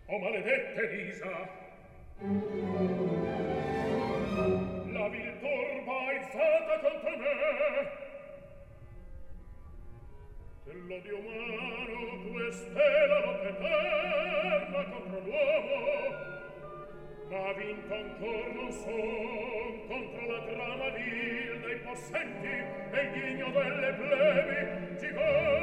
O maledette risa, la vil turba alzata contro me, dell'odio umano quest'è la lotta eterna contro l'uomo, ma vinto ancor non son contro la trama vil dei possenti e il ghigno delle plebi,